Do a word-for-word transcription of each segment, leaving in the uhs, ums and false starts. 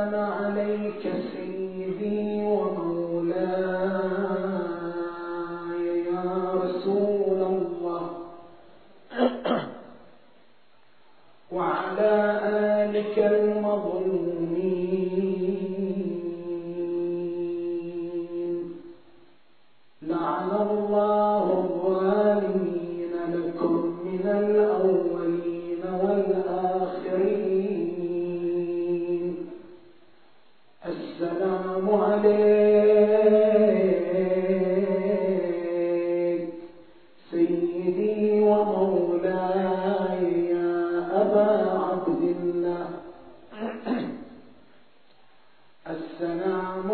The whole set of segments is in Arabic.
السلام عليك سيدي ومولاي يا رسول الله وعلى آلك المظلومين لعن الله الظالمين لكم من الأولين والآخرين. السلام عليك سيدي ومولاي يا أبا عبد الله. السلام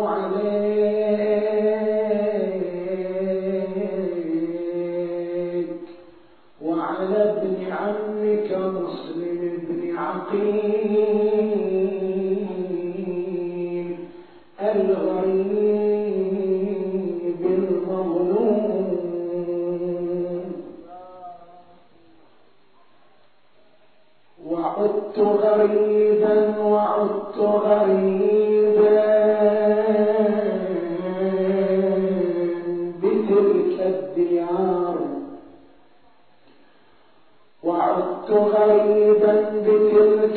عليك وعلى ابن عمك مسلم بن عقيل الغريب المظلوم. وعدت غريبا وعدت غريبا بتلك الديار وعدت غريبا بتلك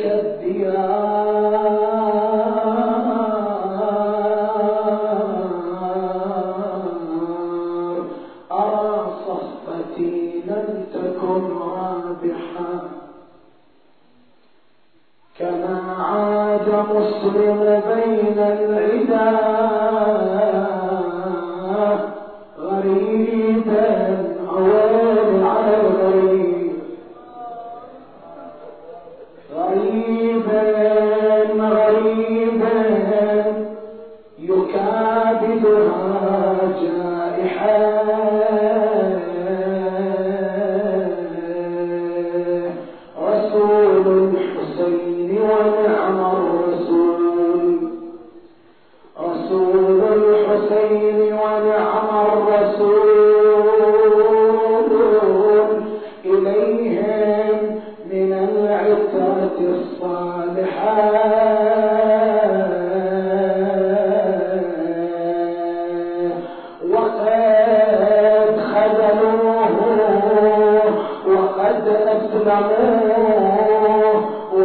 الديار أرى صحبتي لم تكن رابحة كما عاد مسلم بين العدا غريبا عوال على الغريب غريبا غريبا يكابدها جائحا رسول الحسين ونعم الرسول رسول الحسين ونعم الرسول إليهم من العترة الصالحة وقد خذلوه وقد أسلموه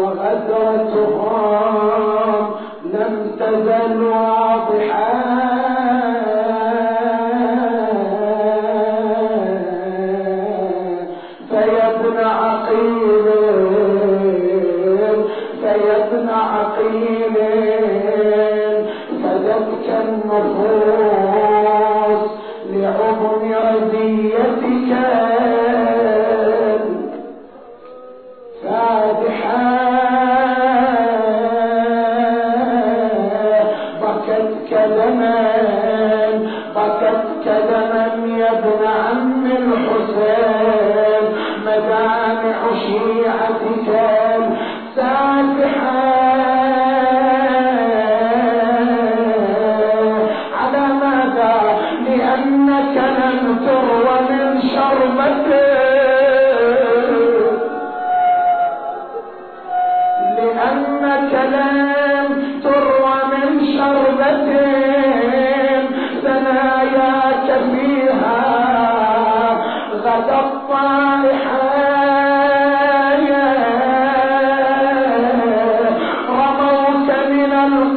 وغدرتهم لم تزل واضحة فيا ابن عقيل فيا ابن عقيل فدتك النفوس لعظم رزيتك فادحا بكت كدما بكت كدما يا ابن عم الحسين مدامع شيعتك سافحا على ماذا؟ لأنك لم تروى من شربته لأنك لم تروى من شربتهم ثناياك فيها غدا الطائحة رموك من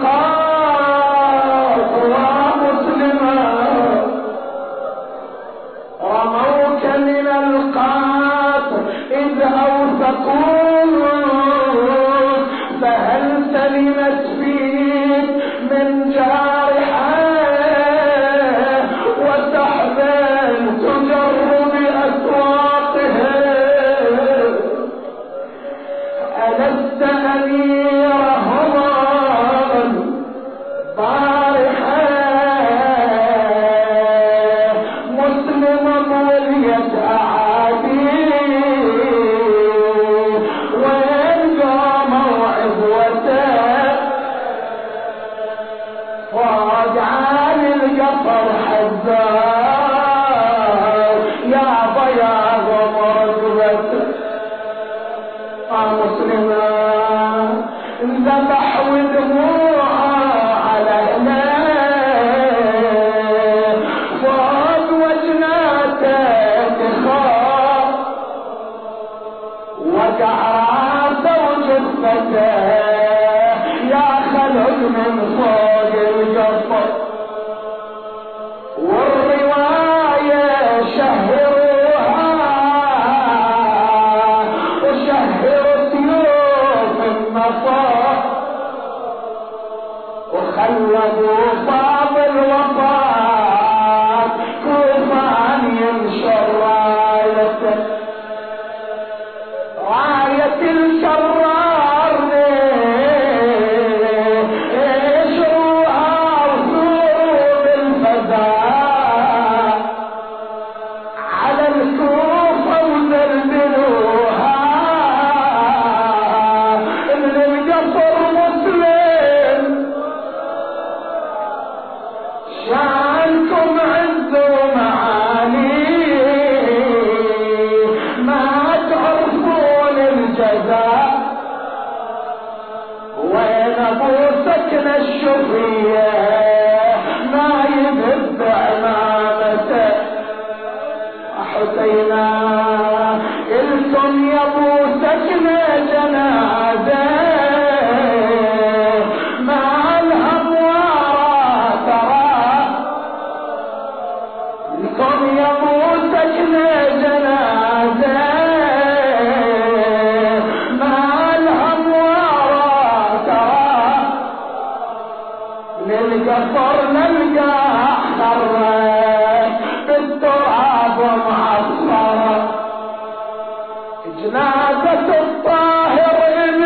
القاف ومسلما رموك من القاف إذ أوثقوه فهل سلمت فيك من جارحة وسحبا تجر بأسواقها ألست أميرهما بارحة مسلم وليت أعادي واجعل القصر حزار يا بياض مرقبة مسلمة ذبح ودموعه جثته يا خلق من فوق القصر. والرواية شهروها وشهروا سيوف النصر وخلدوا صاب الوفاة كوفان ينشر رايته راية الشرار يشروها وثوروا بالفزاع على الكوفة وزلزلوها من القصر مسلم شانكم عز ومعالي ما تعرفون الجزاء. وين ابو سكن الشفية ما يذب عمامته حسينا الكم يا ابو سكن جنازة مع الهوارة ترى الكم يا ابو سكن جنازة مع الهوارة ترى للقصر نلقاه خرج بالتراب معصرة جنازة الطاهر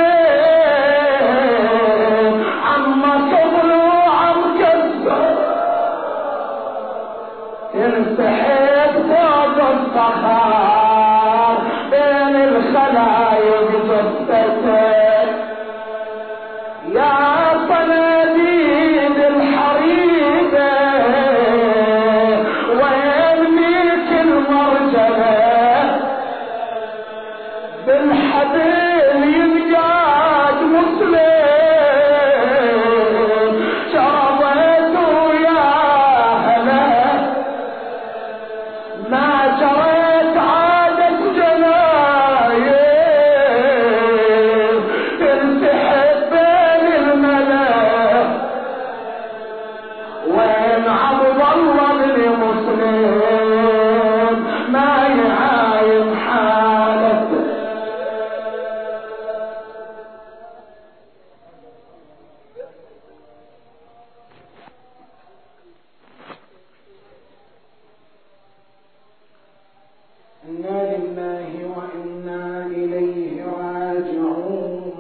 إليه عم كبل وعم كسر ينسحب فوق الصخار بين الخلايق جثته يا صناديد الحريبة وين ميك المرجلة بالحبل ينقاد مسلم شربته يا هلا ما جريت عادة جناير تنسحب بين الملا وين عبد الله بن مسلم ما يعاين حالته. إنا لله وإنا إليه راجعون.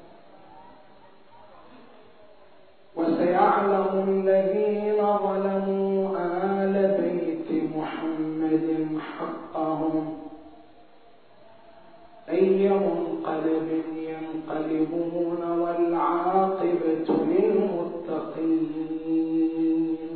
وسيعلم الذين ظلموا آل بيت محمد حقهم أي منقلب ينقلبون والعاقبة للمتقين.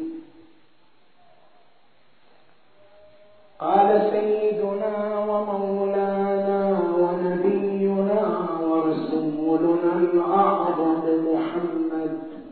قال سيدنا ومولانا ونبينا ورسولنا الأعظم محمد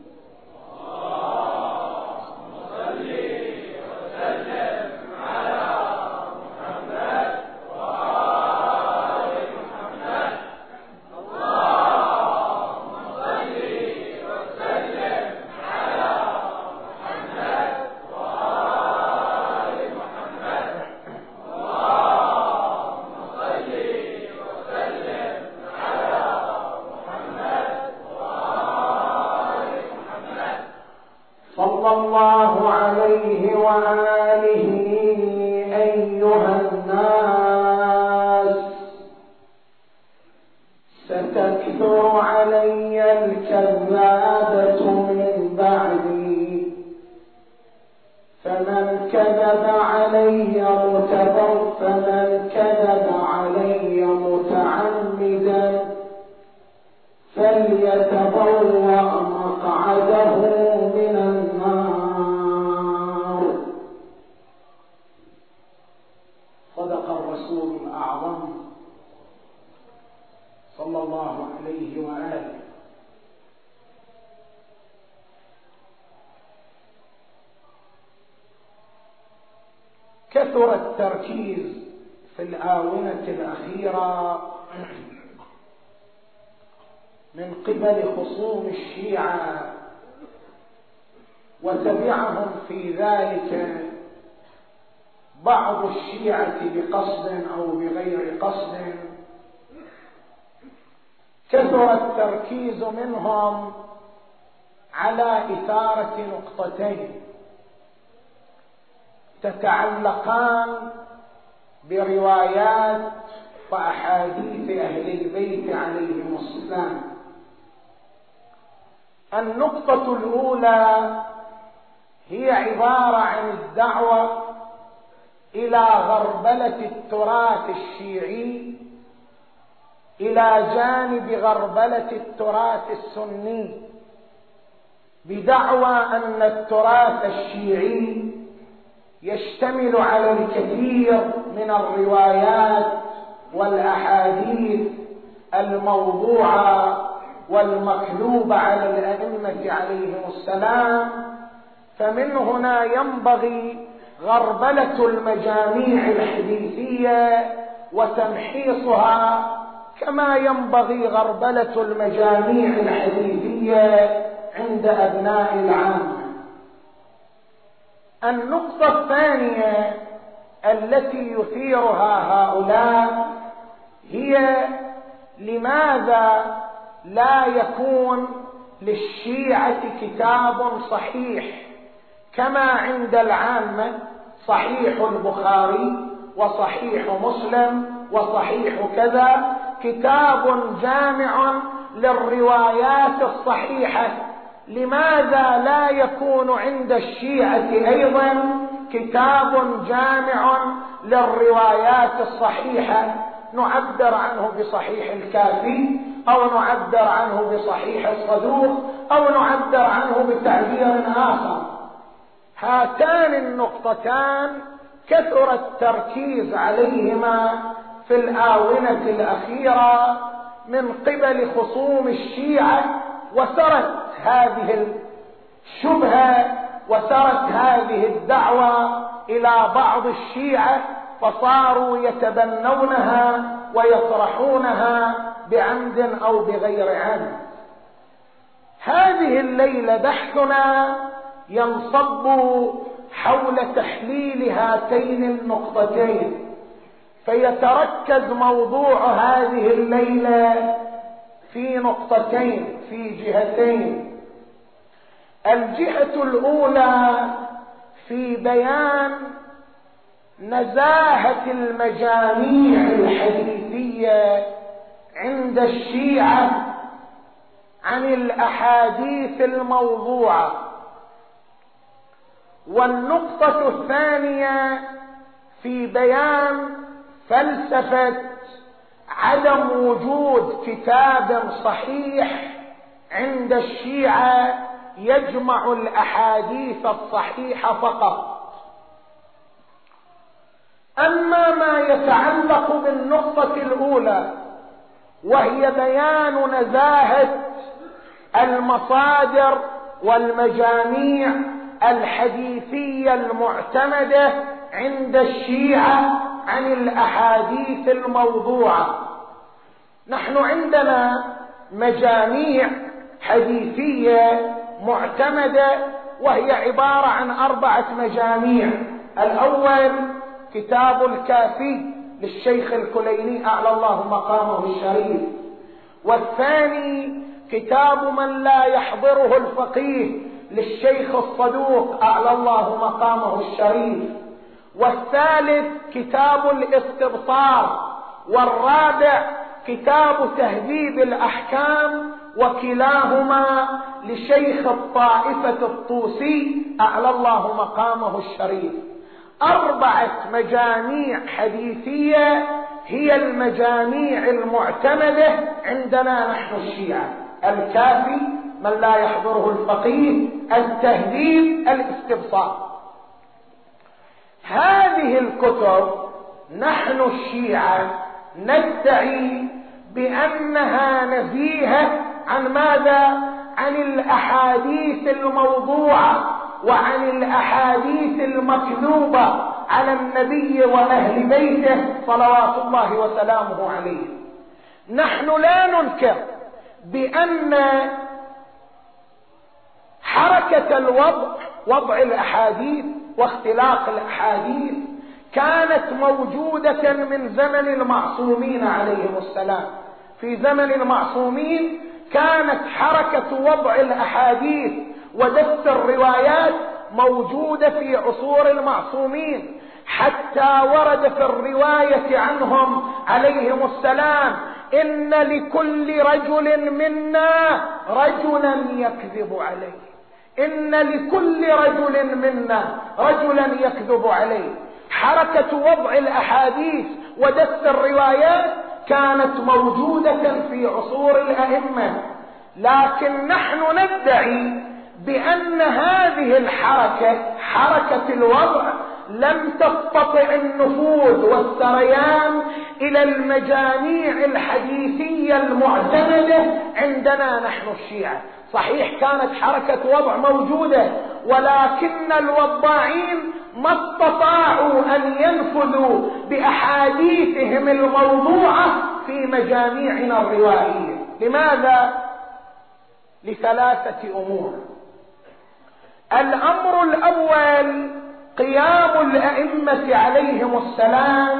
صلى الله عليه وآله. أيها الناس ستكثر علي الكذابة من بعدي فمن كذب علي متبر فمن كذب علي متعمدا فليتبوأ مقعده من النار. صدق الرسول الأعظم صلى الله عليه وآله. كثر التركيز في الآونة الأخيرة من قبل خصوم الشيعة، وتبعهم في ذلك بعض الشيعة بقصد أو بغير قصد، كثر التركيز منهم على إثارة نقطتين تتعلقان بروايات وأحاديث أهل البيت عليهم السلام. النقطة الأولى هي عبارة عن الدعوة إلى غربلة التراث الشيعي إلى جانب غربلة التراث السني، بدعوى أن التراث الشيعي يشتمل على الكثير من الروايات والأحاديث الموضوعة والمكذوبة على الأئمة عليهم السلام، فمن هنا ينبغي غربلة المجاميع الحديثية وتمحيصها، كما ينبغي غربلة المجاميع الحديثية عند أبناء العامة. النقطة الثانية التي يثيرها هؤلاء هي لماذا لا يكون للشيعة كتاب صحيح كما عند العامة صحيح البخاري وصحيح مسلم وصحيح كذا، كتاب جامع للروايات الصحيحة، لماذا لا يكون عند الشيعة أيضا كتاب جامع للروايات الصحيحة، نعبر عنه بصحيح الكافي أو نعبر عنه بصحيح الصدوق أو نعبر عنه بتعبير آخر؟ هاتان النقطتان كثر التركيز عليهما في الآونة الأخيرة من قبل خصوم الشيعة، وسرت هذه الشبهة وسرت هذه الدعوة إلى بعض الشيعة، فصاروا يتبنونها ويطرحونها بعمد أو بغير عمد. هذه الليلة بحثنا ينصب حول تحليل هاتين النقطتين، فيتركز موضوع هذه الليلة في نقطتين، في جهتين. الجهة الأولى في بيان نزاهة المجاميع الحديثية عند الشيعة عن الأحاديث الموضوعة، والنقطة الثانية في بيان فلسفة عدم وجود كتاب صحيح عند الشيعة يجمع الأحاديث الصحيحة فقط. أما ما يتعلق بالنقطة الأولى وهي بيان نزاهة المصادر والمجاميع الحديثية المعتمدة عند الشيعة عن الأحاديث الموضوعة، نحن عندنا مجاميع حديثية معتمدة وهي عبارة عن أربعة مجاميع. الأول كتاب الكافي للشيخ الكليني أعلى الله مقامه الشريف، والثاني كتاب من لا يحضره الفقيه للشيخ الصدوق أعلى الله مقامه الشريف، والثالث كتاب الاستبصار، والرابع كتاب تهذيب الأحكام، وكلاهما لشيخ الطائفة الطوسي أعلى الله مقامه الشريف. أربعة مجاميع حديثية هي المجاميع المعتمدة عندنا نحن الشيعة: الكافي، من لا يحضره الفقيه، التهذيب، الاستبصار. هذه الكتب نحن الشيعة ندعي بأنها نزيهة عن ماذا؟ عن الأحاديث الموضوعة وعن الأحاديث المكذوبة على النبي وأهل بيته صلوات الله وسلامه عليه. نحن لا ننكر بأن حركة الوضع، وضع الأحاديث واختلاق الأحاديث، كانت موجودة من زمن المعصومين عليهم السلام. في زمن المعصومين كانت حركة وضع الأحاديث ودس الروايات موجودة في عصور المعصومين، حتى ورد في الرواية عنهم عليهم السلام: إن لكل رجل منا رجلا يكذب عليه، إن لكل رجل منا رجلا يكذب عليه. حركة وضع الأحاديث ودس الروايات كانت موجودة في عصور الأئمة، لكن نحن ندعي بأن هذه الحركة، حركة الوضع، لم تستطع النفوذ والسريان إلى المجاميع الحديثية المعتمدة عندنا نحن الشيعة. صحيح كانت حركة وضع موجودة، ولكن الوضاعين ما استطاعوا أن ينفذوا بأحاديثهم الموضوعة في مجاميعنا الروائية. لماذا؟ لثلاثة أمور. الأمر الأول: قيام الأئمة عليهم السلام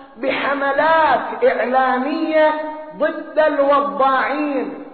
بحملات إعلامية ضد الوضاعين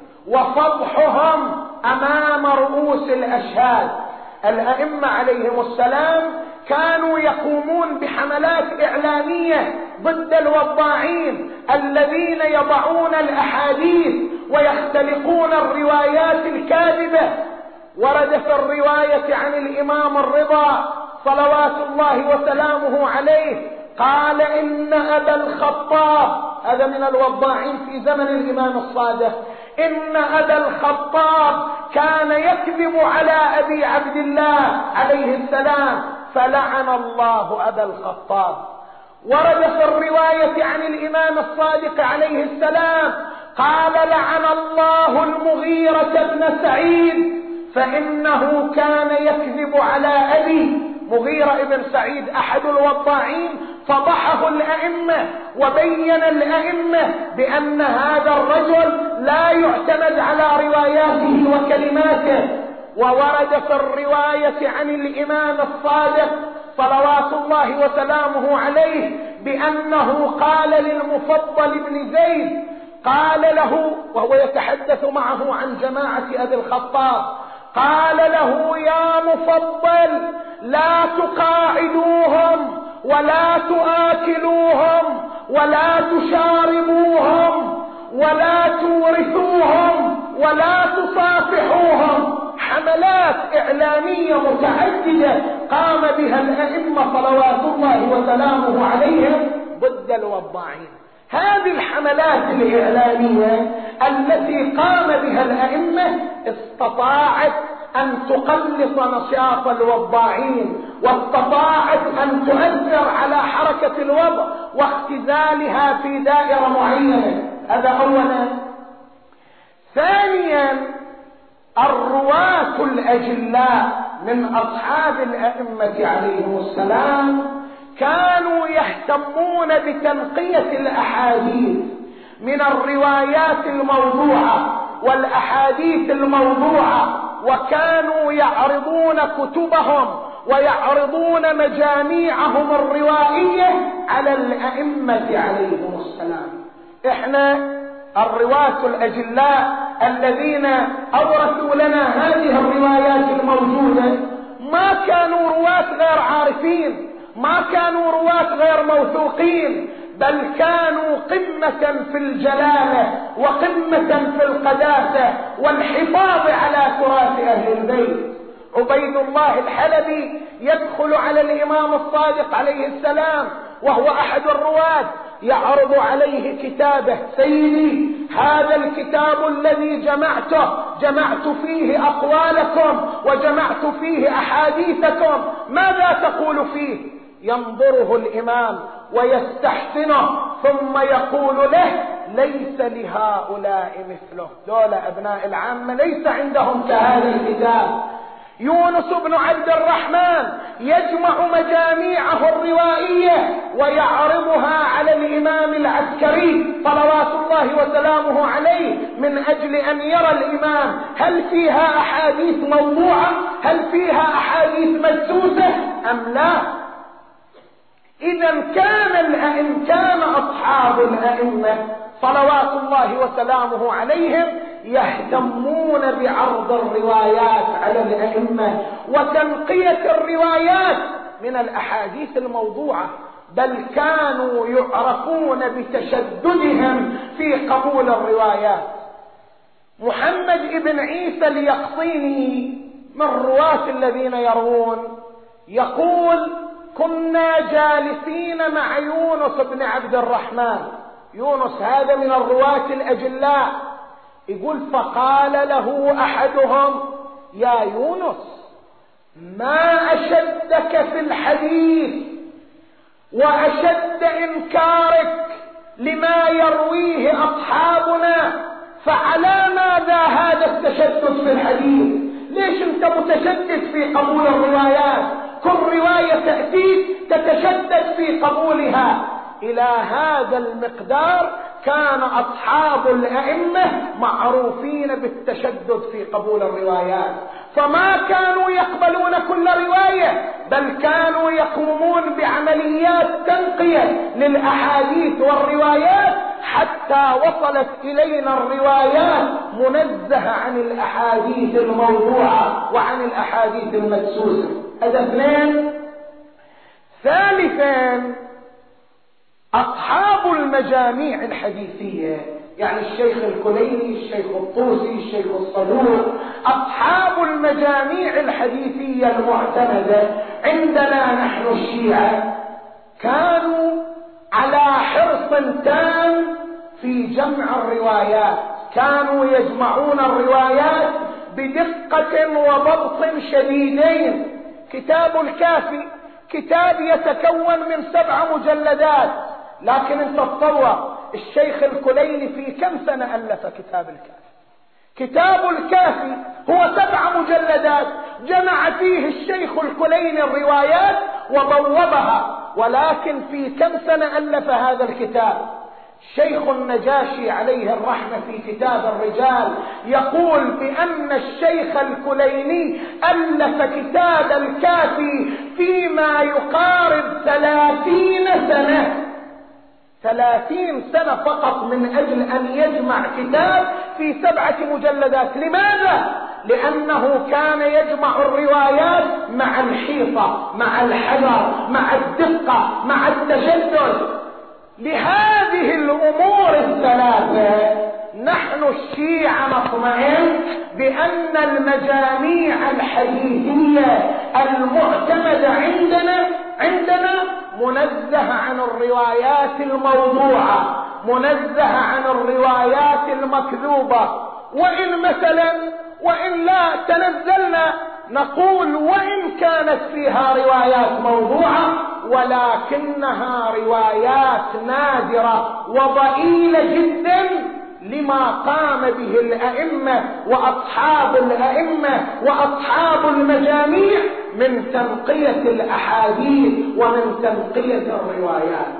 وفضحهم أمام رؤوس الأشهاد. الأئمة عليهم السلام كانوا يقومون بحملات إعلامية ضد الوضاعين الذين يضعون الأحاديث ويختلقون الروايات الكاذبة. ورد في الرواية عن الإمام الرضا صلوات الله وسلامه عليه قال: إن أبا الخطاب، هذا من الوضاعين في زمن الإمام الصادق، إن أبا الخطاب كان يكذب على أبي عبد الله عليه السلام فلعن الله أبا الخطاب. ورد في الرواية عن الإمام الصادق عليه السلام قال: لعن الله المغيرة بن سعيد فإنه كان يكذب على أبي. مغيرة بن سعيد أحد الوضاعين فضحه الأئمة وبين الأئمة بأن هذا الرجل لا يعتمد على رواياته وكلماته. وورد في الرواية عن الإمام الصادق صلوات الله وسلامه عليه بأنه قال للمفضل بن زيد، قال له وهو يتحدث معه عن جماعة أبي الخطاب، قال له: يا مفضل، لا تقاعدوهم ولا تآكلوهم ولا تشاربوهم ولا تورثوهم ولا تصافحوهم. حملات إعلامية متعددة قام بها الأئمة صلوات الله وسلامه عليهم ضد الوضاعين. هذه الحملات الإعلامية التي قام بها الأئمة استطاعت أن تقلص نشاط الوضاعين، واستطاعت أن تؤثر على حركة الوضع واختزالها في دائرة معينة. هذا أولا. ثانيا: الرواة الأجلاء من أصحاب الأئمة عليهم السلام كانوا يهتمون بتنقية الأحاديث من الروايات الموضوعة والأحاديث الموضوعة، وكانوا يعرضون كتبهم ويعرضون مجاميعهم الروائية على الأئمة عليهم السلام. احنا الرواة الأجلاء الذين أورثوا لنا هذه الروايات الموجودة ما كانوا رواة غير عارفين، ما كانوا رواة غير موثوقين، بل كانوا قمة في الجلالة وقمة في القداسة والحفاظ على تراث أهل البيت. عبيد الله الحلبي يدخل على الإمام الصادق عليه السلام وهو أحد الرواة، يعرض عليه كتابه: سيدي، هذا الكتاب الذي جمعته جمعت فيه أقوالكم وجمعت فيه أحاديثكم، ماذا تقول فيه؟ ينظره الإمام ويستحسنه ثم يقول له: ليس لهؤلاء مثله، دول أبناء العامة ليس عندهم كهذا الكتاب. يونس بن عبد الرحمن يجمع مجاميعه الروائية ويعرضها على الإمام العسكري صلوات الله وسلامه عليه من أجل أن يرى الإمام هل فيها أحاديث موضوعة، هل فيها أحاديث مدسوسة أم لا. إذا كان الأئمة كان أصحاب الأئمة صلوات الله وسلامه عليهم يهتمون بعرض الروايات على الأئمة وتنقية الروايات من الأحاديث الموضوعة، بل كانوا يعرفون بتشددهم في قبول الروايات. محمد بن عيسى اليقطيني من الرواة الذين يروون يقول: كنا جالسين مع يونس بن عبد الرحمن. يونس هذا من الرواة الأجلاء. يقول: فقال له أحدهم: يا يونس، ما أشدك في الحديث وأشد إنكارك لما يرويه أصحابنا، فعلى ماذا هذا التشدد في الحديث؟ ليش أنت متشدد في قبول الروايات؟ كل رواية تأتيك تتشدد في قبولها. إلى هذا المقدار كان أصحاب الأئمة معروفين بالتشدد في قبول الروايات، فما كانوا يقبلون كل رواية، بل كانوا يقومون بعمليات تنقية للأحاديث والروايات حتى وصلت إلينا الروايات منزهة عن الأحاديث الموضوعة وعن الأحاديث المدسوسة. هذا اثنين. ثالثا، أصحاب المجاميع الحديثية، يعني الشيخ الكليني، الشيخ الطوسي، الشيخ الصدوق، أصحاب المجاميع الحديثية المعتمدة عندنا نحن الشيعة، كانوا على حرص تام في جمع الروايات. كانوا يجمعون الروايات بدقة وضبط شديدين. كتاب الكافي كتاب يتكون من سبع مجلدات، لكن انت تصور الشيخ الكليني في كم سنة ألف كتاب الكافي؟ كتاب الكافي هو سبع مجلدات جمع فيه الشيخ الكليني الروايات وبوبها، ولكن في كم سنة ألف هذا الكتاب؟ الشيخ النجاشي عليه الرحمة في كتاب الرجال يقول بأن الشيخ الكليني ألف كتاب الكافي فيما يقارب ثلاثين سنة، ثلاثين سنة فقط من أجل أن يجمع كتاب في سبعة مجلدات. لماذا؟ لأنه كان يجمع الروايات مع الحيطة، مع الحذر، مع الدقة، مع التشدد. لهذه الأمور الثلاثة نحن الشيعة نطمئن بأن المجاميع الحديثية المعتمدة عندنا عندنا منزه عن الروايات الموضوعة، منزه عن الروايات المكذوبة. وإن مثلا وإن لا تنزلنا نقول وإن كانت فيها روايات موضوعة ولكنها روايات نادرة وضئيلة جدا لما قام به الأئمة وأصحاب الأئمة وأصحاب المجاميع من تنقية الأحاديث ومن تنقية الروايات.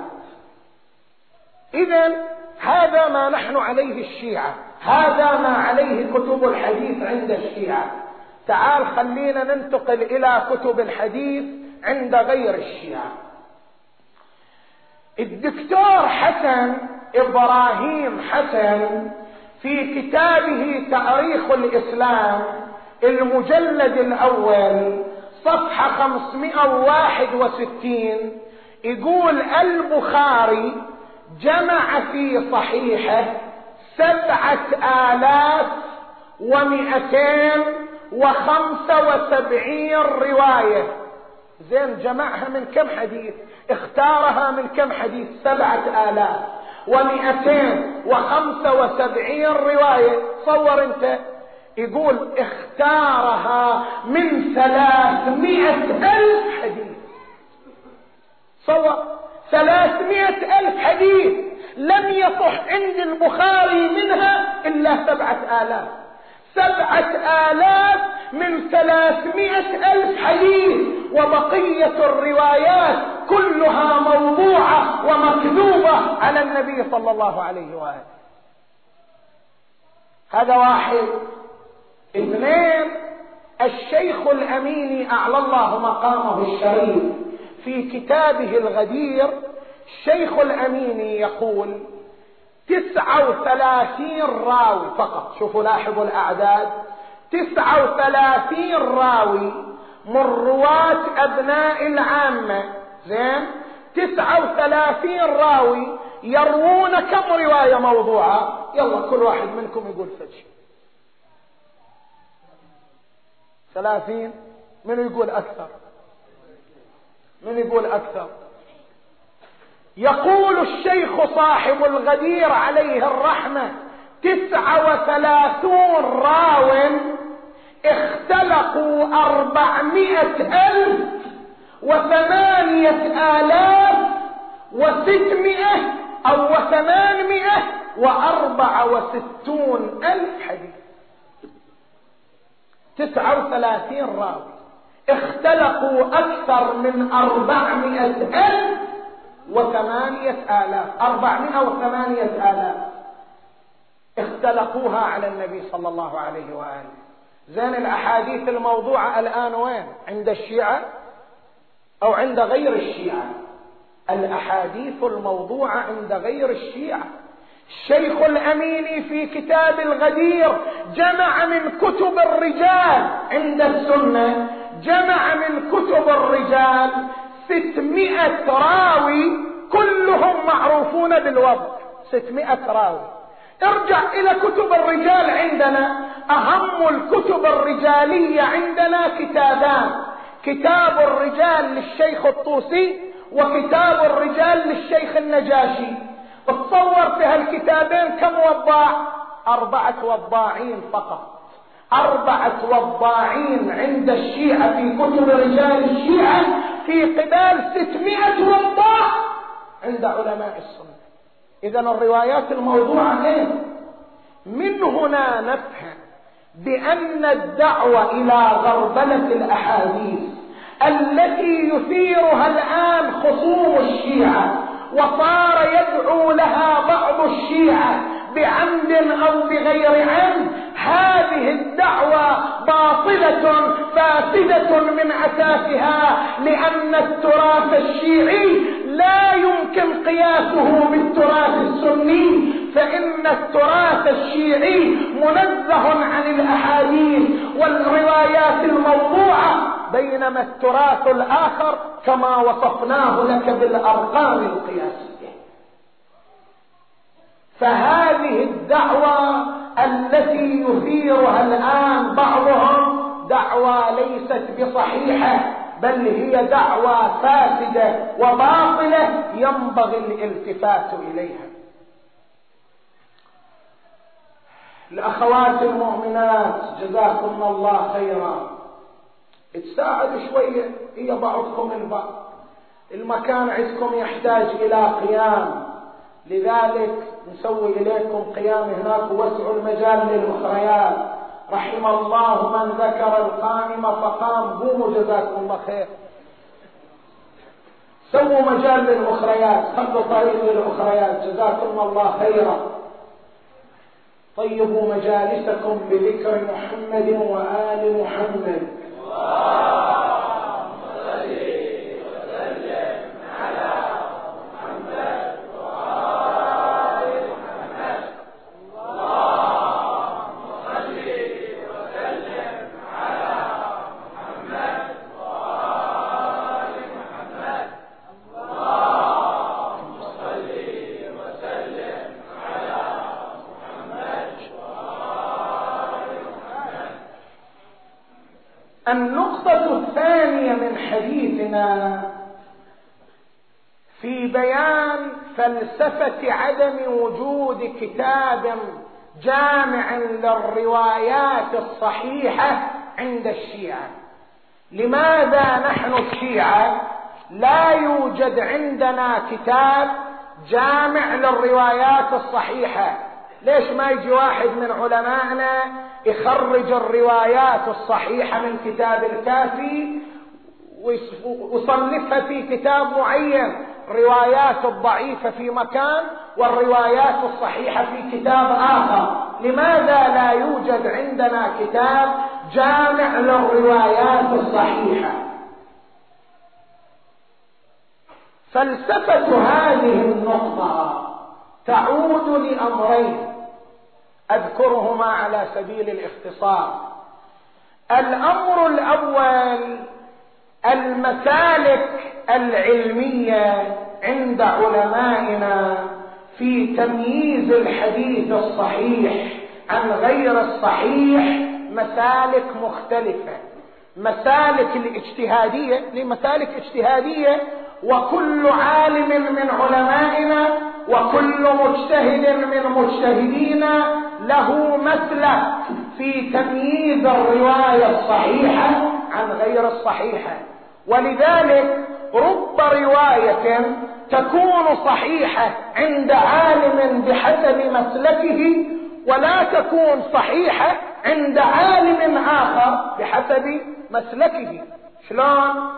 إذن هذا ما نحن عليه الشيعة، هذا ما عليه كتب الحديث عند الشيعة. تعال خلينا ننتقل إلى كتب الحديث عند غير الشيعة. الدكتور حسن إبراهيم حسن في كتابه تاريخ الإسلام المجلد الأول صفحة خمسمائة وواحد وستين يقول: البخاري جمع في صحيحه سبعة آلاف ومئتين وخمسة وسبعين رواية. زين، جمعها من كم حديث؟ اختارها من كم حديث؟ سبعة آلاف ومئتين وخمسة وسبعين رواية. صور انت، يقول اختارها من ثلاثمائة ألف حديث. صور ثلاثمائة ألف حديث لم يصح عند البخاري منها إلا سبعة آلاف. سبعة آلاف من من ثلاثمائة ألف حديث، وبقية الروايات كلها موضوعة ومكذوبة على النبي صلى الله عليه وآله. هذا واحد. اثنين، الشيخ الأميني أعلى الله مقامه الشريف في كتابه الغدير، الشيخ الأميني يقول تسعة وثلاثين راوي فقط، شوفوا لاحظوا الأعداد، تسعة وثلاثين راوي من رواة أبناء العامة، زين، تسعة وثلاثين راوي يروون كم رواية موضوعة؟ يلا كل واحد منكم يقول فجي. ثلاثين. من يقول أكثر؟ من يقول أكثر؟ يقول الشيخ صاحب الغدير عليه الرحمة تسعة وثلاثون راو اختلقوا أربعمائة ألف وثمانية آلاف وستمائة أو وثمانمائة وأربعة وستون ألف حديث. تسعة وثلاثين راوي اختلقوا أكثر من أربعمائة ألف وثمانية آلاف، أربعمائة وثمانية آلاف اختلقوها على النبي صلى الله عليه وآله. زين، الأحاديث الموضوعة الآن وين؟ عند الشيعة أو عند غير الشيعة؟ الأحاديث الموضوعة عند غير الشيعة. الشيخ الأميني في كتاب الغدير جمع من كتب الرجال عند السنة، جمع من كتب الرجال ستمائة راوي كلهم معروفون بالوضع. ستمائة راوي. ارجع إلى كتب الرجال عندنا، أهم الكتب الرجالية عندنا كتابان، كتاب الرجال للشيخ الطوسي وكتاب الرجال للشيخ النجاشي. تصور في هالكتابين كم وضاع؟ أربعة وضاعين فقط. أربعة وضاعين عند الشيعة في كتب رجال الشيعة في قبال ستمائة وضاع عند علماء السنة. إذن الروايات الموضوعة ايه؟ من هنا نفهم بأن الدعوة إلى غربلة الأحاديث التي يثيرها الآن خصوم الشيعة وصار يدعو لها بعض الشيعة بعمد أو بغير عمد، هذه الدعوة باطلة فاسدة من أساسها، لأن التراث الشيعي لا يمكن قياسه بالتراث السني، فإن التراث الشيعي منزه عن الأحاديث والروايات الموضوعة، بينما التراث الآخر كما وصفناه لك بالأرقام القياسية. فهذه الدعوة التي يثيرها الآن بعضهم دعوة ليست بصحيحة، بل هي دعوة فاسدة وباطلة ينبغي الالتفات إليها. الأخوات المؤمنات جزاكم الله خيرا، اتساعدوا شوية، هي بعضكم البعض، المكان عندكم يحتاج إلى قيام، لذلك نسوي إليكم قيام هناك ووسعوا المجال للأخريات. رحم الله من ذكر القائم فقام. قوموا جزاكم الله خير، سووا مجال للأخريات، خلوا طريق للأخريات جزاكم الله خيرا. طيبوا مجالسكم بذكر محمد وآل محمد. اللهم صل وسلم على محمد وآل محمد. اللهم صل وسلم على محمد وآل محمد. اللهم صل وسلم على محمد وآل محمد. النقطة الثانية من حديثنا في بيان فلسفة عدم وجود كتاب جامع للروايات الصحيحة عند الشيعة. لماذا نحن الشيعة لا يوجد عندنا كتاب جامع للروايات الصحيحة؟ ليش ما يجي واحد من علمائنا يخرج الروايات الصحيحة من كتاب الكافي ويصنفها في كتاب معين، الروايات الضعيفة في مكان والروايات الصحيحة في كتاب آخر؟ لماذا لا يوجد عندنا كتاب جامع للروايات الصحيحة؟ فلسفة هذه النقطة تعود لأمرين أذكرهما على سبيل الاختصار. الأمر الأول المسالك العلمية عند علمائنا في تمييز الحديث الصحيح عن غير الصحيح مسالك مختلفة. مسالك الاجتهادية لمسالك اجتهادية، وكل عالم من علمائنا وكل مجتهد من مجتهدينا له مسلك في تمييز الرواية الصحيحة عن غير الصحيحة. ولذلك رب رواية تكون صحيحة عند عالم بحسب مسلكه ولا تكون صحيحة عند عالم آخر بحسب مسلكه. شلون؟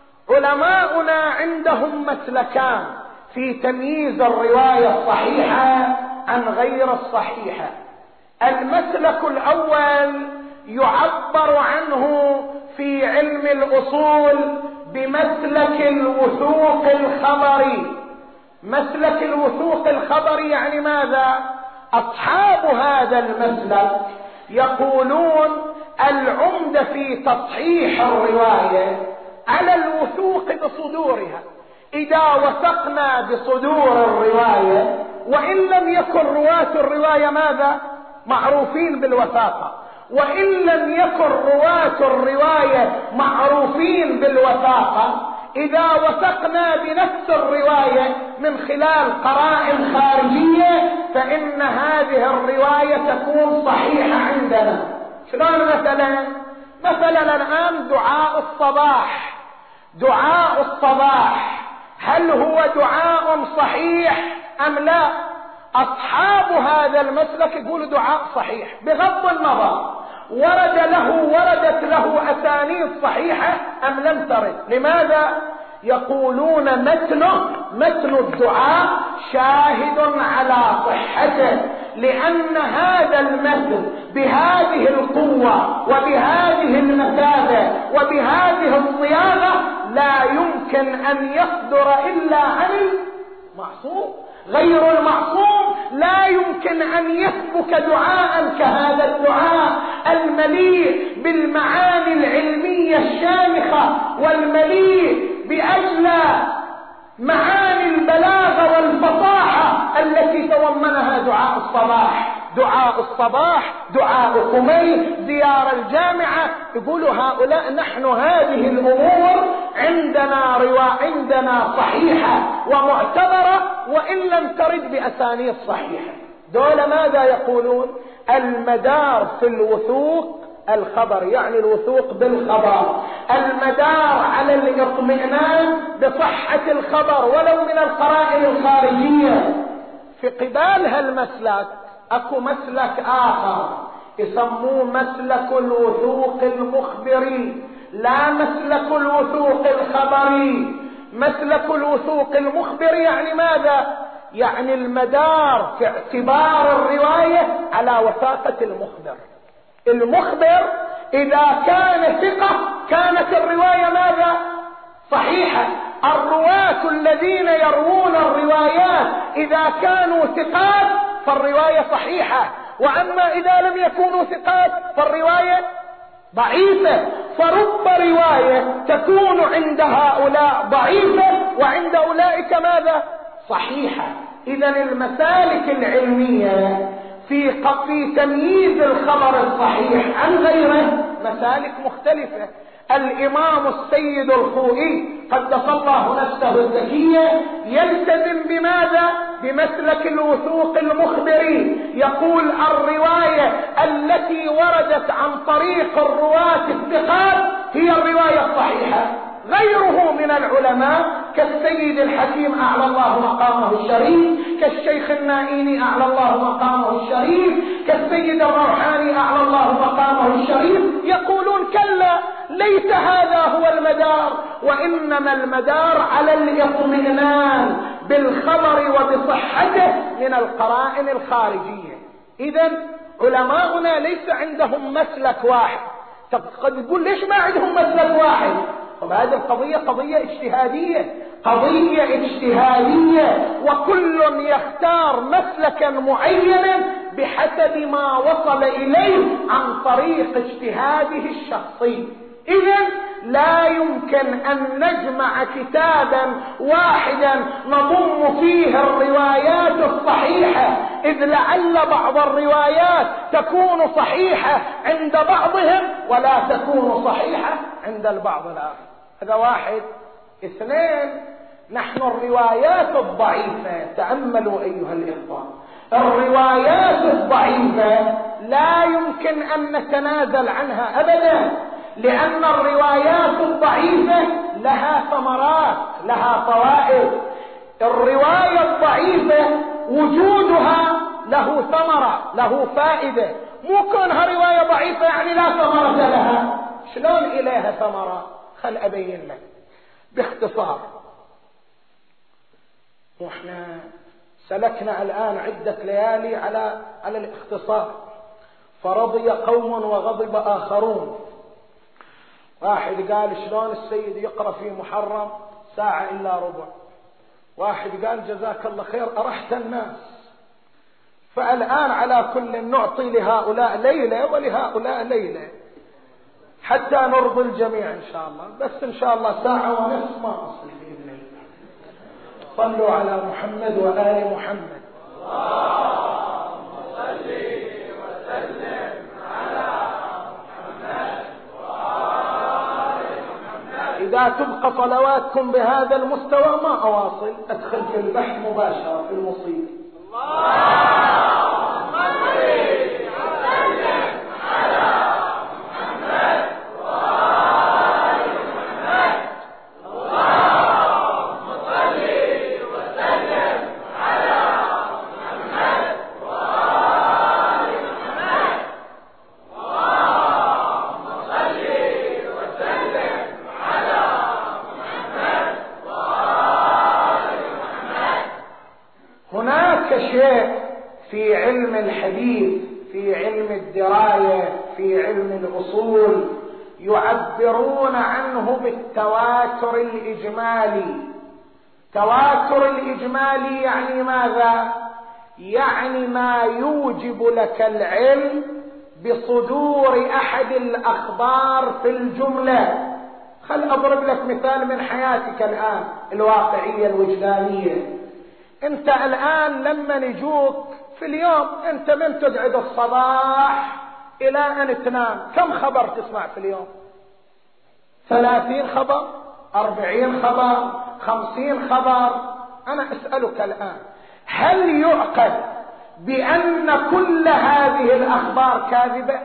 علماؤنا عندهم مسلكان في تمييز الرواية الصحيحة عن غير الصحيحة. المسلك الأول يعبر عنه في علم الأصول بمسلك الوثوق الخبري. مسلك الوثوق الخبري يعني ماذا؟ أصحاب هذا المسلك يقولون العمدة في تصحيح الرواية على الوثوق بصدورها. إذا وثقنا بصدور الرواية وإن لم يكن رواة الرواية ماذا؟ معروفين بالوثاقة، وإن لم يكن رواة الرواية معروفين بالوثاقة، إذا وثقنا بنفس الرواية من خلال قرائن خارجية فإن هذه الرواية تكون صحيحة عندنا. شلون مثلا؟ مثلا الآن دعاء الصباح، دعاء الصباح هل هو دعاء صحيح أم لا؟ أصحاب هذا المسلك يقولوا دعاء صحيح بغض النظر ورد له وردت له أسانيد صحيحة أم لم ترد. لماذا؟ يقولون متنه متن الدعاء شاهد على صحته، لأن هذا المتن بهذه القوة وبهذه المثابة وبهذه الصياغة لا يمكن أن يصدر إلا عن المعصوم. غير المعصوم لا يمكن أن يسبك دعاء كهذا الدعاء المليء بالمعاني العلمية الشامخة والمليء بأجلى معاني البلاغة والفصاحة التي تضمنها دعاء الصباح. دعاء الصباح، دعاء قمي، زيارة الجامعة، يقولوا هؤلاء نحن هذه الأمور عندنا رواية عندنا صحيحة ومعتبرة وإن لم ترد بأسانيد صحيحة. دول ماذا يقولون؟ المدار في الوثوق الخبر، يعني الوثوق بالخبر، المدار على الاطمئنان بصحة الخبر ولو من القرائن الخارجية. في قبال هالمسلك اكو مسلك اخر يسموه مسلك الوثوق المخبري، لا مسلك الوثوق الخبري. مسلك الوثوق المخبري يعني ماذا؟ يعني المدار في اعتبار الرواية على وثاقة المخبر. المخبر إذا كان ثقة كانت الرواية ماذا؟ صحيحة. الرواة الذين يروون الروايات إذا كانوا ثقات فالرواية صحيحة، وأما إذا لم يكونوا ثقات فالرواية ضعيفة. فرب رواية تكون عند هؤلاء ضعيفة وعند أولئك ماذا؟ صحيحة. إذن المسالك العلمية في في تمييز الخبر الصحيح عن غيره مسالك مختلفة. الإمام السيد الخوئي قدس الله نفسه الزكية يلتزم بماذا؟ بمسلك الوثوق المخبري. يقول الرواية التي وردت عن طريق الرواة الثقات هي الرواية الصحيحة. غيره من العلماء كالسيد الحكيم أعلى الله مقامه الشريف، كالشيخ النائيني أعلى الله مقامه الشريف، كالسيد الروحاني أعلى الله مقامه الشريف، يقولون كلا ليس هذا هو المدار، وإنما المدار على الاطمئنان بالخبر وبصحته من القرائن الخارجية. إذن علماؤنا ليس عندهم مسلك واحد. قد تقول ليش ما عندهم مسلك واحد؟ وهذه القضية قضية اجتهادية، قضية اجتهادية، وكل يختار مسلكا معينا بحسب ما وصل إليه عن طريق اجتهاده الشخصي. إذن لا يمكن أن نجمع كتابا واحدا نضم فيه الروايات الصحيحة، إذ لعل بعض الروايات تكون صحيحة عند بعضهم ولا تكون صحيحة عند البعض الآخر. هذا واحد. اثنين، نحن الروايات الضعيفة، تأملوا أيها الإخوة، الروايات الضعيفة لا يمكن أن نتنازل عنها أبدا، لأن الروايات الضعيفة لها ثمرات، لها فوائد. الرواية الضعيفة وجودها له ثمرة، له فائدة، مو كونها رواية ضعيفة يعني لا ثمرة لها. شلون إليها ثمرة؟ خل أبين لك باختصار. وإحنا سلكنا الآن عدة ليالي على على الاختصار، فرضي قوم وغضب آخرون. واحد قال شلون السيد يقرأ في محرم ساعة إلا ربع، واحد قال جزاك الله خير أرحت الناس. فالآن على كل نعطي لهؤلاء ليلة ولهؤلاء ليلة حتى نرضي الجميع إن شاء الله، بس إن شاء الله ساعة ونصف ما أصل بإذن الله. صلوا على محمد وآل محمد. اللهم صل وسلم على محمد وآل محمد. إذا تبقى صلواتكم بهذا المستوى ما أواصل، أدخل في البحث مباشرة في المصيبة. اللهم صل وسلم على محمد وآل محمد. اللهم صل وسلم على محمد وآل محمد. اللهم صل وسلم على محمد وآل محمد. هناك شيء في علم الحديث، في علم الدراية، في علم الأصول يعبرون عنه بالتواتر الإجمالي. تواتر الإجمالي يعني ماذا؟ يعني ما يوجب لك العلم بصدور أحد الأخبار في الجملة. خل أضرب لك مثال من حياتك الآن الواقعية الوجدانية. انت الآن لما نجوك في اليوم، انت من تقعد الصباح الى ان تنام كم خبر تسمع في اليوم؟ ثلاثين خبر، أربعين خبر، خمسين خبر. انا اسألك الآن، هل يعقل بأن كل هذه الأخبار كاذبة؟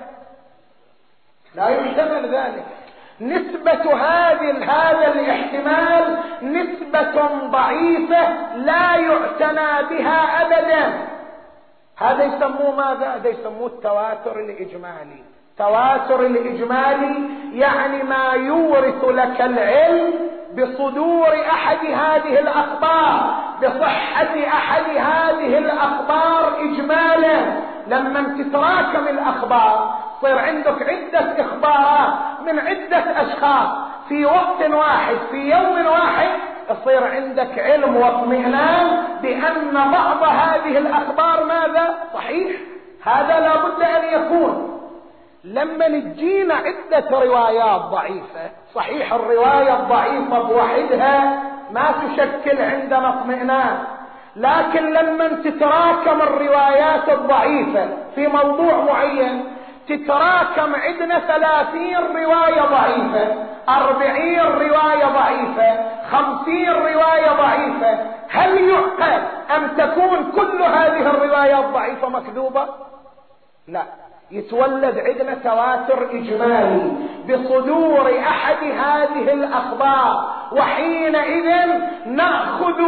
لا يحتمل ذلك. نسبة هذه هذا الاحتمال نسبة ضعيفة لا يعتنى بها أبدا. هذا يسموه ماذا؟ هذا يسموه التواتر الإجمالي. تواتر الإجمالي يعني ما يورث لك العلم بصدور أحد هذه الأخبار، بصحة أحد هذه الأخبار إجمالا. لما تتراكم الأخبار صير عندك عدة إخبارات من عدة أشخاص في وقت واحد في يوم واحد، يصير عندك علم واطمئنان بأن بعض هذه الأخبار ماذا؟ صحيح. هذا لا بد أن يكون. لما نجينا عدة روايات ضعيفة، صحيح الرواية الضعيفة بوحدها ما تشكل عندنا اطمئنان، لكن لما تتراكم الروايات الضعيفة في موضوع معين، تتراكم عندنا ثلاثين رواية ضعيفة، أربعين رواية ضعيفة، خمسين رواية ضعيفة، هل يعقل أن تكون كل هذه الروايات ضعيفة مكذوبة؟ لا. يتولد عندنا تواتر إجمالي بصدور أحد هذه الأخبار، وحينئذ نأخذ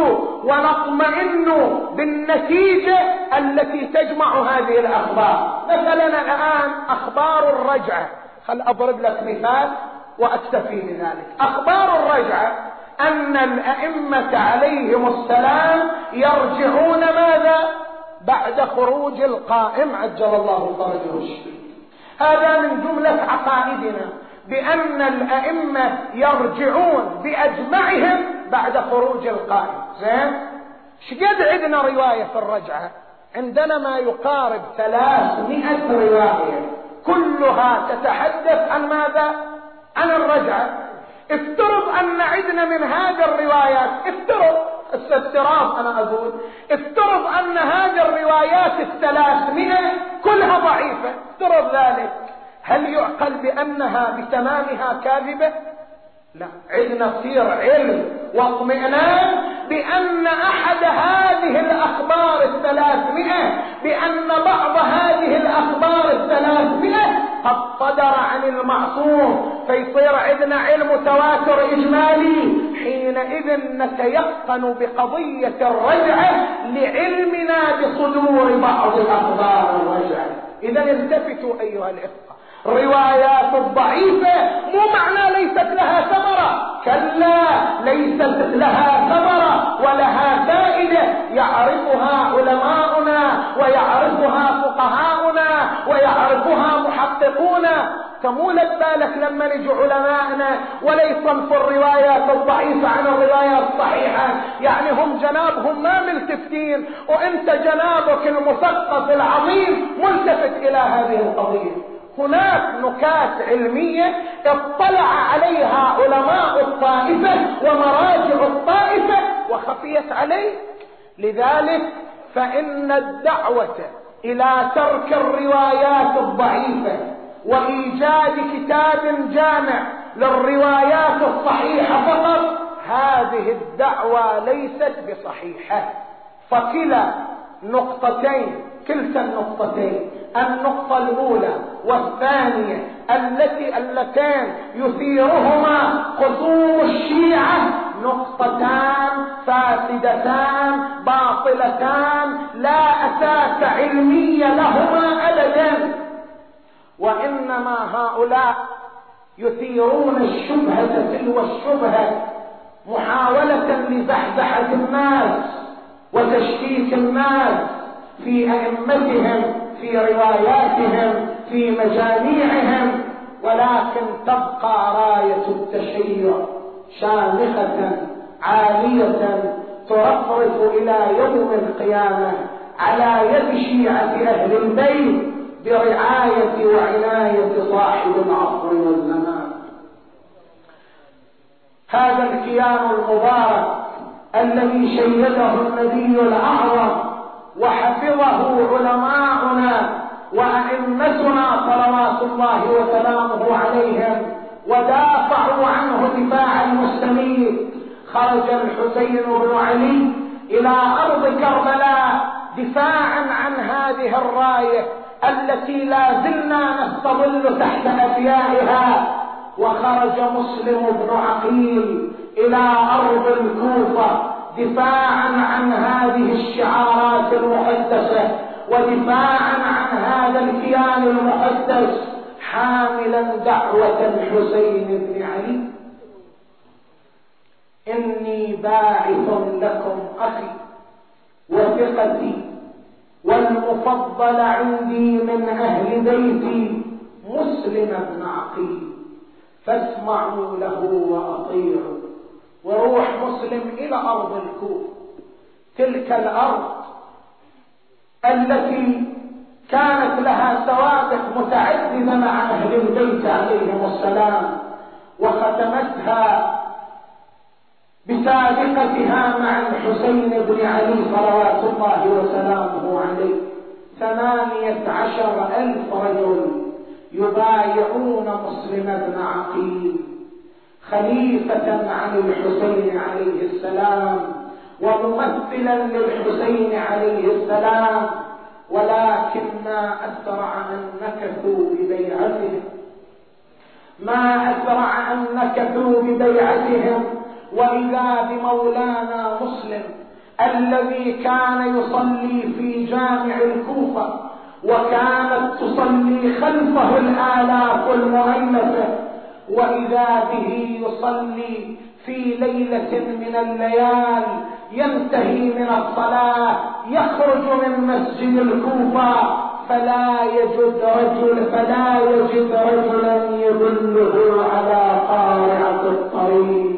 ونطمئن بالنتيجة التي تجمع هذه الأخبار. مثلا الآن أخبار الرجعة، خل أضرب لك مثال وأكتفي بذلك. أخبار الرجعة أن الأئمة عليهم السلام يرجعون ماذا؟ بعد خروج القائم عجل الله فرجه الشريف. هذا من جملة عقائدنا بأن الأئمة يرجعون بأجمعهم بعد خروج القائم. زين؟ شقد عندنا رواية في الرجعة؟ عندنا ما يقارب ثلاثمائة رواية كلها تتحدث عن ماذا؟ عن الرجعة. افترض أن عندنا من هذه الروايات، افترض افتراض أنا أقول افترض أن هذه الروايات الثلاثمائة كلها ضعيفة، افترض ذلك، هل يعقل بأنها بتمامها كاذبة؟ لا، عندنا صير علم واطمئنان بأن أحد هذه الأخبار الثلاثمائة، بأن بعض هذه الأخبار الثلاثمائة قد صدر عن المعصوم، فيصير عندنا علم تواتر إجمالي. حينئذ نتيقن بقضية الرجعة لعلمنا بصدور بعض الأخبار الرجعة. إذا التفتوا أيها الإخوة، الروايات الضعيفة مو معنى ليست لها ثمرة، كلا، ليست لها ثمرة ولها فائدة يعرفها علماؤنا ويعرفها فقهاؤنا ويعرفها محققونا. تمولت بالك لما نجي علماءنا ولا يصنفوا الروايات الضعيفة عن الروايات الصحيحة، يعني هم جنابهم ما ملتفتين، وانت جنابك المثقف العظيم ملتفت الى هذه القضية. هناك نكات علمية اطلع عليها علماء الطائفة ومراجع الطائفة وخفيت عليه. لذلك فإن الدعوة إلى ترك الروايات الضعيفة وإيجاد كتاب جامع للروايات الصحيحة فقط، هذه الدعوة ليست بصحيحة. فكلا نقطتين، كلتا النقطتين، النقطة الأولى والثانية التي اللتان يثيرهما خصوم الشيعة نقطتان فاسدتان باطلتان لا أساس علمي لهما أبدا، وإنما هؤلاء يثيرون الشبهة تلو الشبهة محاولة لزحزحة الناس وتشكيك الناس في أئمتهم، في رواياتهم، في مجاميعهم، ولكن تبقى راية التشيع شامخة عالية ترفرف إلى يوم القيامة على يد شيعة أهل البيت برعاية وعناية صاحب العصر والزمان. هذا الكيان المبارك الذي شيده النبي الأعظم وحفظه علماؤنا وأئمتنا صلوات الله وسلامه عليهم ودافعوا عنه دفاع المسلمين، خرج الحسين بن علي إلى أرض كربلاء دفاعا عن هذه الراية التي لا زلنا نستظل تحت أفيائها، وخرج مسلم بن عقيل إلى أرض الكوفة دفاعا عن هذه الشعارات المقدسة ودفاعا عن هذا الكيان المقدس، حاملا دعوة الحسين بن علي: إني باعث لكم أخي وثقتي والمفضل عندي من أهل بيتي مسلم بن عقيل، فاسمعوا له وأطيعوا. وروح مسلم إلى أرض الكوفة، تلك الأرض التي كانت لها سوابق متعددة مع أهل البيت عليهم السلام، وختمتها بسابقتها مع الحسين بن علي صلوات الله وسلامه عليه. ثمانية عشر ألف رجل يبايعون مسلم بن عقيل خليفة عن الحسين عليه السلام وممثلا للحسين عليه السلام ولكن ما أسرع أن نكثوا ببيعتهم، ما أسرع أن نكثوا ببيعتهم. وإذا بمولانا مسلم الذي كان يصلي في جامع الكوفة وكانت تصلي خلفه الآلاف المؤلفة، وإذا به يصلي في ليلة من الليال ينتهي من الصلاة يخرج من مسجد الكوفة فلا يجد رجل فلا يجد رجلا يدله على قارعة الطريق.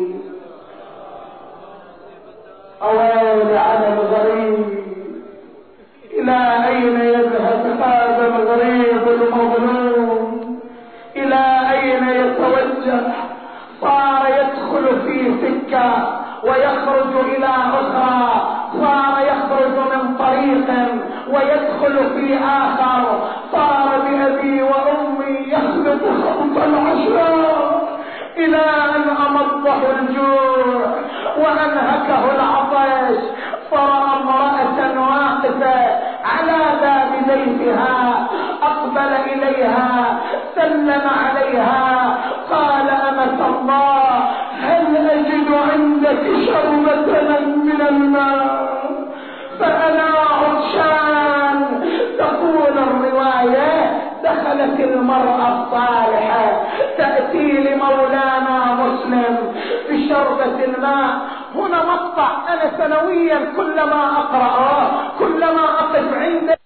أويل على الغريب، إلى أين يذهب هذا الغريب المظلوم؟ إلى أين يتوجه؟ صار يدخل في سكة ويخرج إلى أخرى، صار يخرج من طريق ويدخل في آخر، صار بأبي وأمي يخلط خلط العشرة إلى أن أمضه الجوع وأنهكه العطش، فرأى امرأة واقفة على باب بيتها، أقبل إليها سلم عليها قال: أمة الله، هل أجد عندك شربة من الماء؟ فأنا عطشان. تقول الرواية: دخلت المرأة الصالحة تأتي لمولانا مسلم بشربة الماء. هنا مقطع أنا سنويا كلما أقرأه كلما أقف عنده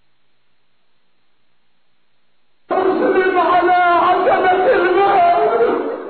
تسلم على عتبة الماء.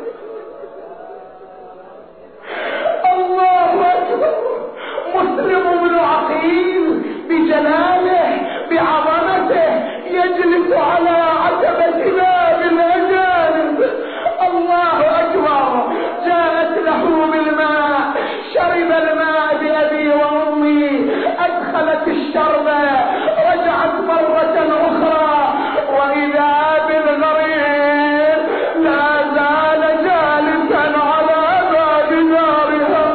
الله أكبر. مسلم بن عقيل بجلاله بعظمته يجلس على عتبة باب الأجانب. الله أكبر. جاءت له بالماء، شرب الماء بأبي وأمي، أدخلت الشربة، رجعت مرة أخرى، وإذا بالغريب لا زال جالسا على باب دارها.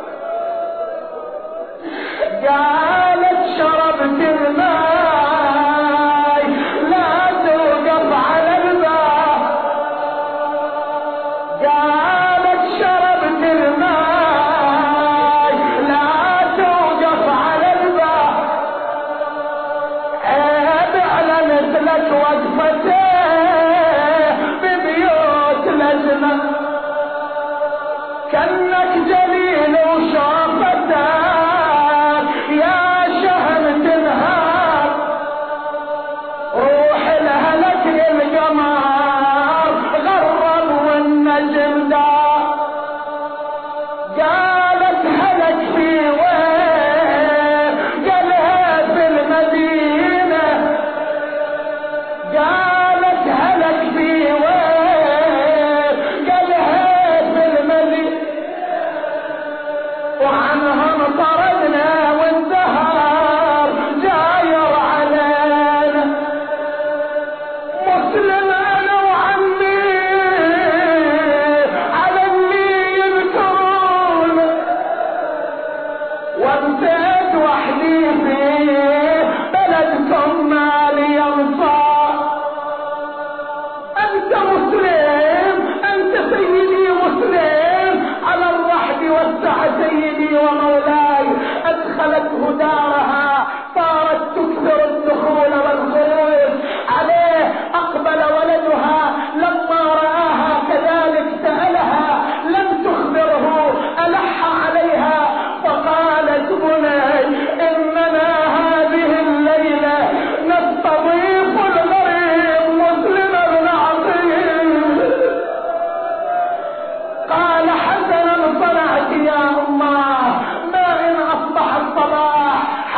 قالت: شربت الماء، لا توقف على الباب. قالت: شربت الماء، لا توقف على الباب. عيب على مثلك وقفته ببيوت لجنة، كأنك جليل وشوفتك يا شهم تنهار. روح الهلك القمر غرب والنجم دار. قالت: هلك في وين؟ قالها في المدينة. قالت: هلك في وين؟ قالها في المدينة. وعنهم طردنا وانتهر جاير علينا. مسلم انا وعمي على اللي يذكرون، وانتهت وحدي في بلدكم ما لي انصار. انت مسلم، انت سيدي مسلم، على الرحب والسعة سيدي ومولاي. أدخلته دارها، صارت تكثر الدخول والخروج عليه. أقبل ولدها لما رآها كذلك سألها، لم تخبره، ألح عليها فقالت: بني، إننا هذه الليلة نستضيف الغريب مسلم بن عقيل. قال: حسنا صنعت يا أمه، ما إن أصبح الصباح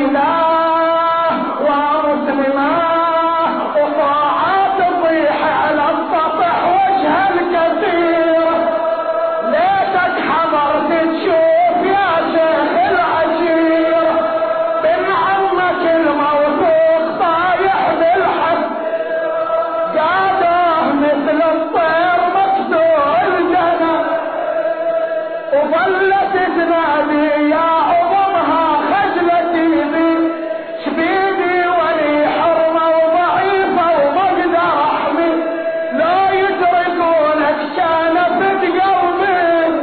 الله ومسلما وطاعات تطيح على السطح وجه الكثير. ليتك حضرت تشوف يا شيخ العشير بن عمك الموثوق طايح بالحد، قاده مثل الطير مقطوع الجنب، وظلت تنادي يا عظمها خجلتي بي شبيدي ولي حرمه وضعيفه ومقدر احمي، لو يتركونك شانفت قلبي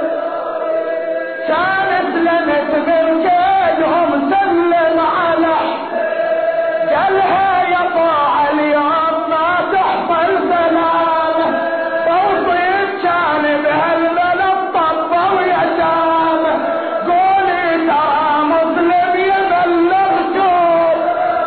كانت لنت من كيدهم سلم على قالها يا طاع اليوم ما تحصل سلامه، توصيب كان بهالبلد طبه ويتامه، قولي ترى مسلم يبلغكم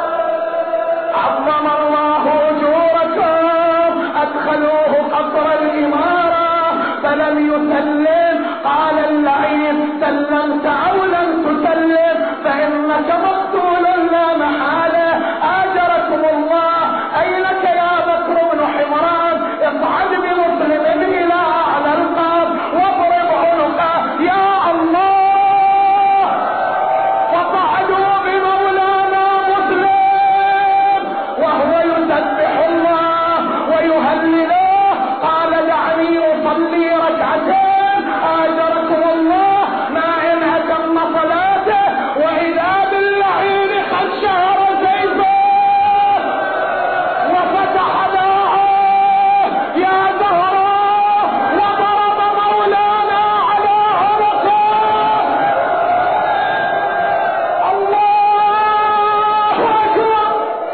عظم الله اجوركم. ادخلوه قصر الاماره فلم يسلم، قال اللعين سلمت او لم تسلم فانك مقتول لا محاله، اجركم الله. اينك يا بكر بن حمران؟ اصعد بمسلم الى اعلى القاب واضرب عنقه يا الله. وصعدوا بمولانا مسلم وهو يسبح الله ويهلله، قال دعني اصلي ركعتين اجركم الله، ما ان اتم صلاته واذا باللعين قد شهر سيفه وفتح داعه يا زهراء وضرب مولانا على عنقه. الله اكبر.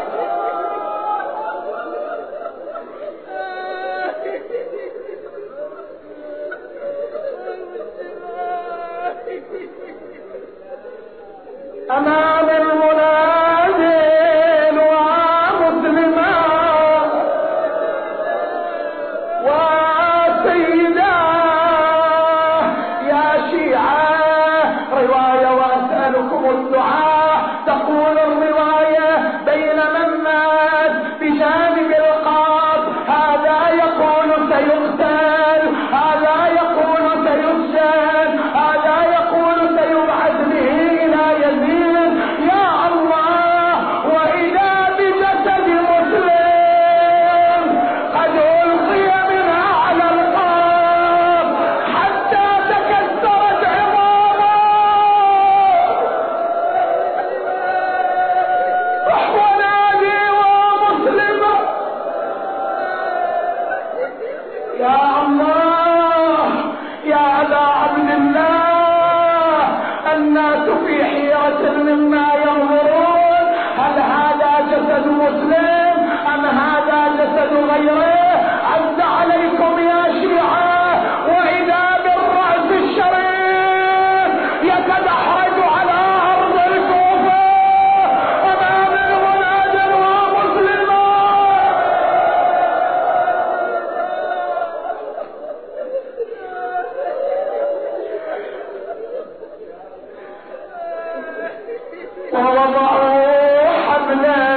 امام المنازل ومسلما وسيدا يا شيعة رواية واسألكم الدعاء. تقول الرواية بين من مات بجانب القاب هذا يقول سيقتل، هذا يقول سيسجن، هذا يقول سيبعث به الى يزيد. يا الله، واذا بجسد مسلم قد القي من اعلى القاب حتى تكسرت عظامه. وهو نادي ومسلم يا الله يا ابا عبد الله. الناس في حيرة مما ينظرون، هل هذا جسد مسلم ام هذا جسد غيره؟ عز عليكم يا شيعة. واذا بالرأس الشريف يتدحرج على ارض الكوفة امام المنازل ومسلما. ووضعوا حبلا